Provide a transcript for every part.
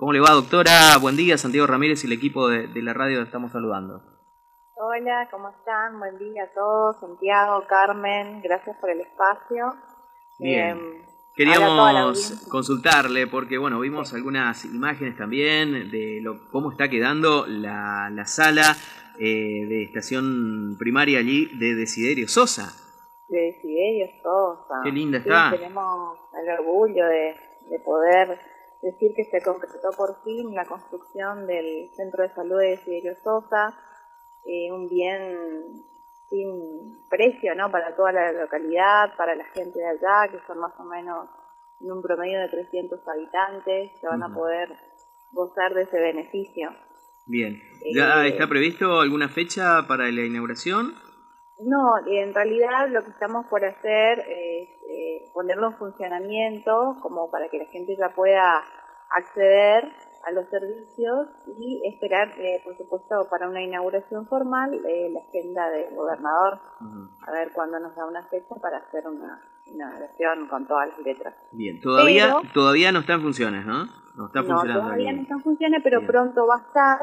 ¿Cómo le va, doctora? Buen día, Santiago Ramírez y el equipo de la radio le estamos saludando. Hola, ¿cómo están? Buen día a todos, Santiago, Carmen, gracias por el espacio. Bien, queríamos consultarle porque, bueno, vimos algunas imágenes también de cómo está quedando la sala de estación primaria allí de Desiderio Sosa. De Desiderio Sosa. Qué linda está. Sí, tenemos el orgullo de poder decir que se concretó por fin la construcción del Centro de Salud de Desiderio Sosa, un bien sin precio, ¿no?, para toda la localidad, para la gente de allá, que son más o menos en un promedio de 300 habitantes, que van a poder gozar de ese beneficio. Bien, ¿ya está previsto alguna fecha para la inauguración? No, en realidad lo que estamos por hacer es ponerlo en funcionamiento como para que la gente ya pueda acceder a los servicios y esperar, por supuesto, para una inauguración formal, la agenda del gobernador, a ver cuándo nos da una fecha para hacer una inauguración con todas las letras. Bien, todavía no está en funciones, ¿no? No está funcionando. No, todavía no está en funciones, pero bien, pronto va a estar.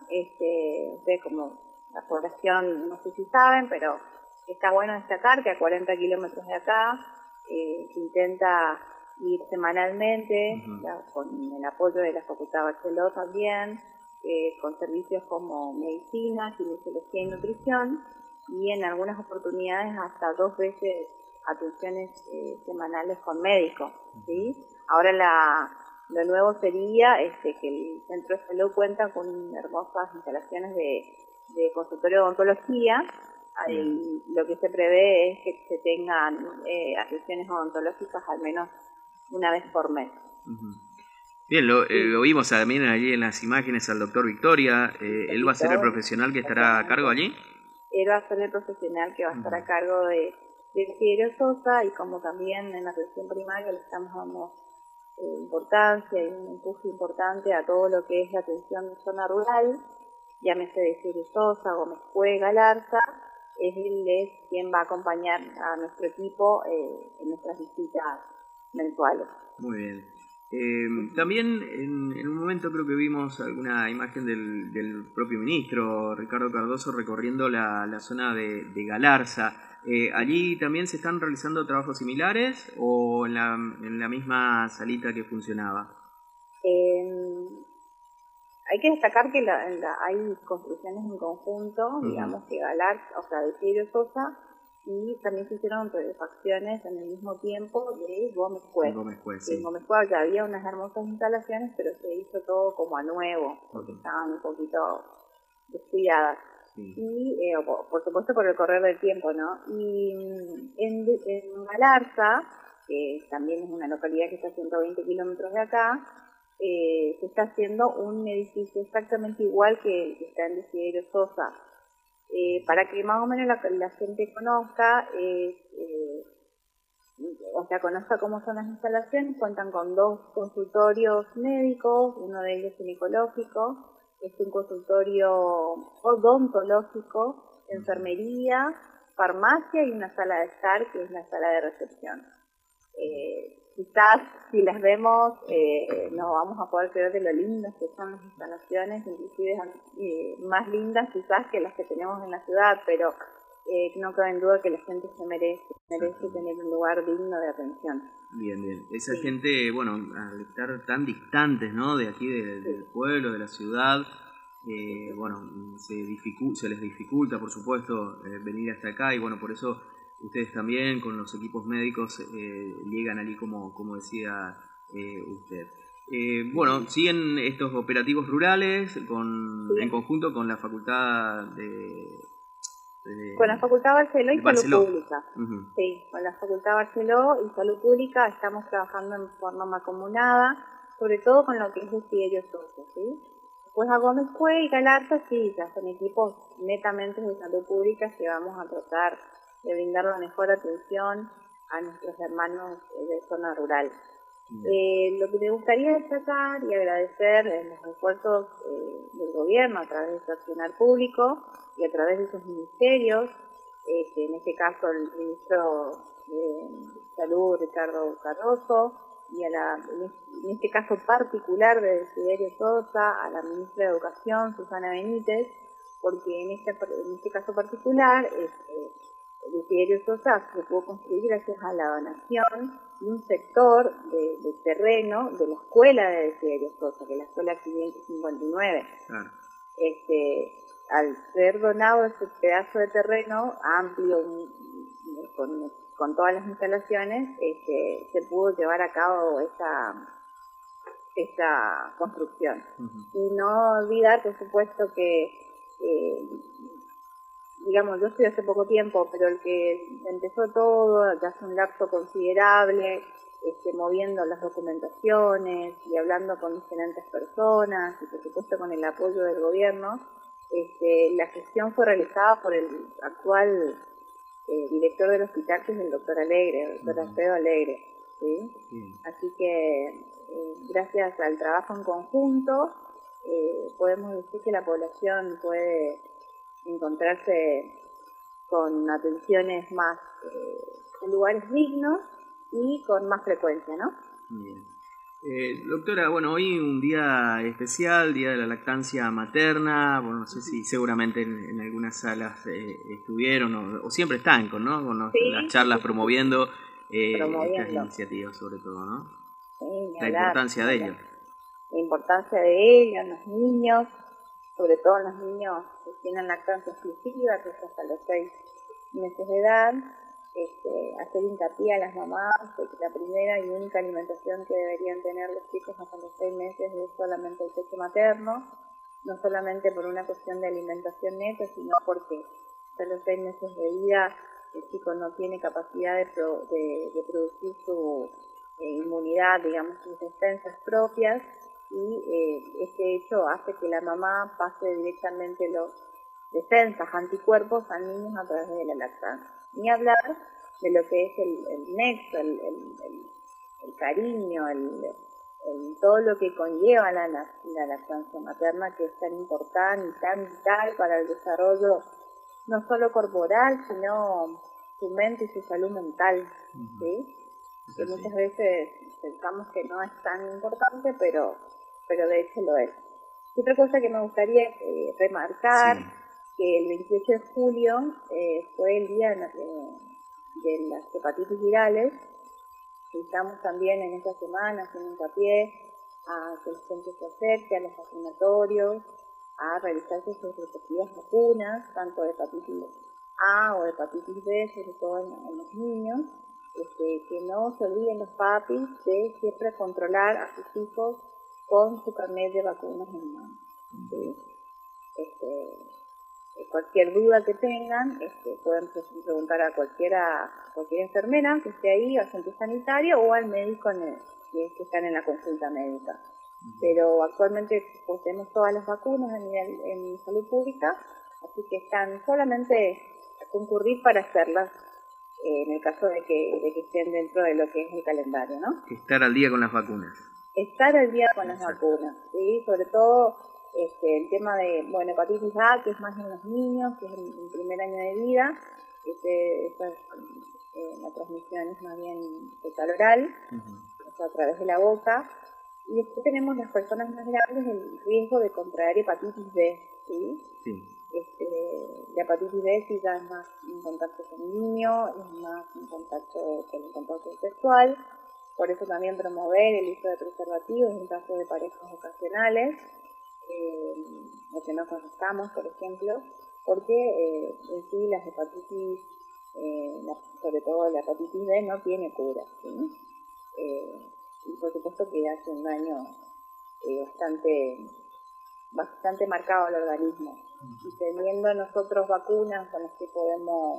Como la población, no sé si saben, pero está bueno destacar que a 40 kilómetros de acá se intenta ir semanalmente, con el apoyo de la Facultad Barceló también, con servicios como medicina, kinesiología y nutrición, y en algunas oportunidades hasta 2 veces atenciones semanales con médicos, ¿sí? Ahora lo nuevo sería que el Centro de Salud cuenta con hermosas instalaciones de consultorio de odontología. Lo que se prevé es que se tengan atenciones odontológicas al menos una vez por mes. Bien, lo vimos también allí en las imágenes al doctor Victoria. ¿Él va a ser el profesional que estará a cargo allí? Él va a ser el profesional que va a estar a cargo de Desiderio Sosa, y como también en la atención primaria le estamos dando importancia y un empuje importante a todo lo que es la atención de zona rural, llámese Desiderio Sosa, Gómez Cue, Galarza. Él es quien va a acompañar a nuestro equipo en nuestras visitas mensuales. Muy bien. También en un momento creo que vimos alguna imagen del propio ministro Ricardo Cardoso recorriendo la zona de Galarza. ¿Allí también se están realizando trabajos similares o en la misma salita que funcionaba? Hay que destacar que hay construcciones en conjunto, digamos que Galarza, o sea, de Desiderio Sosa, y también se hicieron refacciones en el mismo tiempo de Gómez Cue. En Gómez Cue ya había unas hermosas instalaciones, pero se hizo todo como a nuevo, porque estaban un poquito descuidadas. Y por supuesto por el correr del tiempo, ¿no? Y en Galarza, que también es una localidad que está a 120 kilómetros de acá, se está haciendo un edificio exactamente igual que el que está en Desiderio Sosa. Para que más o menos la gente conozca, conozca cómo son las instalaciones. Cuentan con 2 consultorios médicos, uno de ellos ginecológico, es un consultorio odontológico, enfermería, farmacia y una sala de estar, que es la sala de recepción. Quizás si las vemos no vamos a poder creer de lo lindas que son las instalaciones, inclusive más lindas quizás que las que tenemos en la ciudad, pero no cabe en duda que la gente se merece tener un lugar digno de atención. Bien. Esa gente, bueno, al estar tan distantes, ¿no?, de aquí del pueblo, de la ciudad, se les dificulta, por supuesto, venir hasta acá, y bueno, por eso ustedes también con los equipos médicos llegan allí como decía usted. Siguen estos operativos rurales en conjunto con la Facultad con la Facultad Barceló y Salud Pública. Sí, con la Facultad Barceló y Salud Pública estamos trabajando en forma mancomunada, sobre todo con lo que es Desiderio Sosa, ¿sí? Después a Gómez Cue y Galarza, sí, ya son equipos netamente de salud pública que vamos a tratar de brindar la mejor atención a nuestros hermanos de zona rural. Lo que me gustaría destacar y agradecer es los esfuerzos del gobierno a través de su accionar público y a través de sus ministerios, en este caso el ministro de Salud, Ricardo Cardoso, y en este caso particular de Desiderio Sosa, a la ministra de Educación, Susana Benítez, porque en este caso particular, Desiderio Sosa se pudo construir gracias a la donación de un sector de terreno de la escuela de Desiderio Sosa, que es la escuela 559. Claro. Al ser donado ese pedazo de terreno amplio, con todas las instalaciones, se pudo llevar a cabo esa construcción. Y no olvidar, por supuesto, que digamos, yo estoy hace poco tiempo, pero el que empezó todo, ya hace un lapso considerable, moviendo las documentaciones y hablando con diferentes personas, y por supuesto con el apoyo del gobierno, la gestión fue realizada por el actual director del hospital, que es el doctor Alegre, el doctor Alfredo Alegre, ¿sí? Así que gracias al trabajo en conjunto, podemos decir que la población puede encontrarse con atenciones más en lugares dignos y con más frecuencia, ¿no? Bien. Doctora, bueno, hoy un día especial, Día de la Lactancia Materna. Bueno, no sé si seguramente en algunas salas estuvieron o siempre están con sí, las charlas sí, promoviendo estas iniciativas, sobre todo, ¿no? Sí, la importancia de ello. La importancia de ello en los niños, sobre todo en los niños que tienen lactancia exclusiva, que es hasta los 6 meses de edad. Hacer hincapié a las mamás de que la primera y única alimentación que deberían tener los chicos hasta los 6 meses es solamente el pecho materno, no solamente por una cuestión de alimentación neta, sino porque hasta los 6 meses de vida el chico no tiene capacidad de producir su inmunidad, digamos, sus defensas propias, y este hecho hace que la mamá pase directamente los defensas, anticuerpos al niño a través de la lactancia. Ni hablar de lo que es el nexo, el cariño, todo lo que conlleva la lactancia materna, que es tan importante y tan vital para el desarrollo no solo corporal, sino su mente y su salud mental, ¿sí? Que muchas veces pensamos que no es tan importante, pero de hecho lo es. Otra cosa que me gustaría remarcar, que el 28 de julio fue el día de las hepatitis virales, y estamos también en esta semana haciendo hincapié a que la gente se acerque a los vacunatorios, a realizarse sus respectivas vacunas, tanto de hepatitis A o de hepatitis B, sobre todo en los niños, que no se olviden los papis de siempre controlar a sus hijos con su carnet de vacunas en mano. ¿Sí? Cualquier duda que tengan, pueden preguntar a cualquier enfermera que esté ahí, agente sanitario, o al médico que están en la consulta médica. Pero actualmente poseemos todas las vacunas en salud pública, así que están solamente a concurrir para hacerlas en el caso de que estén dentro de lo que es el calendario, ¿no? Estar al día con las vacunas. Estar al día con las vacunas, ¿sí? Sobre todo el tema de, hepatitis A, que es más en los niños, que es el primer año de vida, la transmisión es más bien fecal oral, o sea, a través de la boca, y después tenemos las personas más grandes el riesgo de contraer hepatitis B, ¿sí? Sí. La hepatitis B sí ya es más en contacto sanguíneo, es más en contacto con el contacto sexual. Por eso también promover el uso de preservativos en caso de parejas ocasionales, o que no conozcamos, por ejemplo, porque en sí las hepatitis, sobre todo la hepatitis B, no tiene cura, ¿sí? Y por supuesto que hace un daño bastante marcado al organismo. Y teniendo nosotros vacunas con las que podemos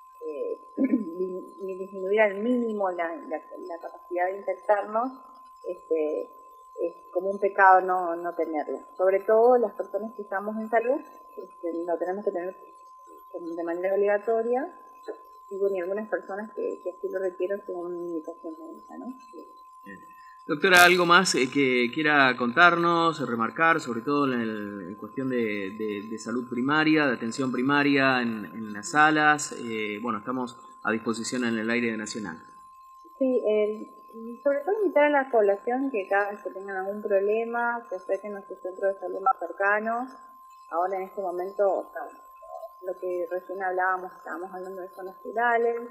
disminuir al mínimo la capacidad de infectarnos, es como un pecado no tenerlo. Sobre todo las personas que estamos en salud, lo tenemos que tener de manera obligatoria, y algunas personas que así lo requieren según una indicación médica, ¿no? Bien. Doctora, ¿algo más que quiera contarnos, remarcar, sobre todo en cuestión de salud primaria, de atención primaria en las salas? Estamos a disposición en el aire nacional. Sí, sobre todo invitar a la población que cada vez que tengan algún problema se acerquen a su centro de salud más cercano. Ahora en este momento, o sea, lo que recién estábamos hablando de zonas rurales,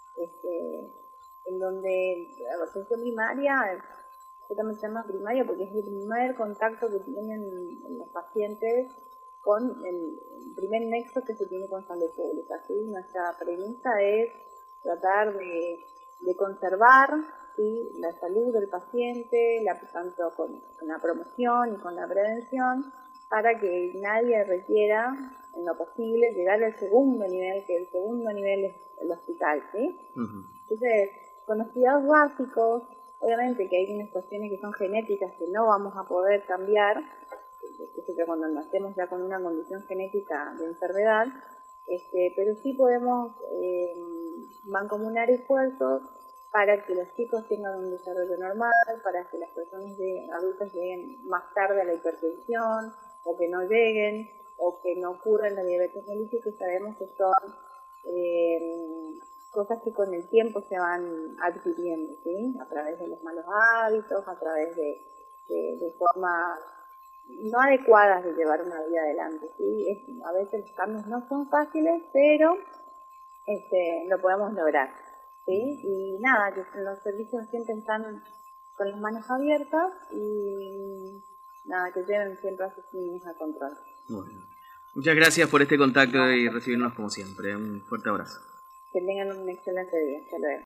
en donde la atención primaria, justamente se llama primaria porque es el primer contacto que tienen los pacientes con el primer nexo que se tiene con salud pública, ¿sí? Nuestra premisa es tratar de conservar, ¿sí?, la salud del paciente, tanto con la promoción y con la prevención, para que nadie requiera, en lo posible, llegar al segundo nivel, que el segundo nivel es el hospital, ¿sí? Uh-huh. Entonces, con los cuidados básicos, obviamente que hay unas cuestiones que son genéticas que no vamos a poder cambiar, que cuando nacemos ya con una condición genética de enfermedad, pero sí podemos mancomunar esfuerzos para que los chicos tengan un desarrollo normal, para que las personas adultas lleguen más tarde a la hipertensión, o que no lleguen, o que no ocurran la diabetes mellitus, que sabemos que son cosas que con el tiempo se van adquiriendo, ¿sí? A través de los malos hábitos, a través de formas no adecuadas de llevar una vida adelante, ¿sí? A veces los cambios no son fáciles, pero lo podemos lograr, ¿sí? Y nada, que los servicios siempre están con las manos abiertas y nada, que lleven siempre a sus niños a control. Bueno. Muchas gracias por este contacto y recibirnos como siempre. Un fuerte abrazo. Que tengan un excelente día. Hasta luego.